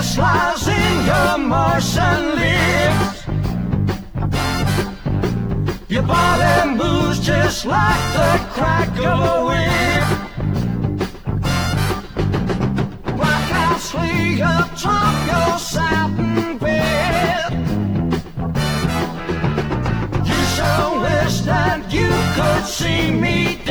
kiss lies in your Martian lips. Your body moves just like the crack of a whip. Black out sleeve atop your satin bed. You sure wish that you could see me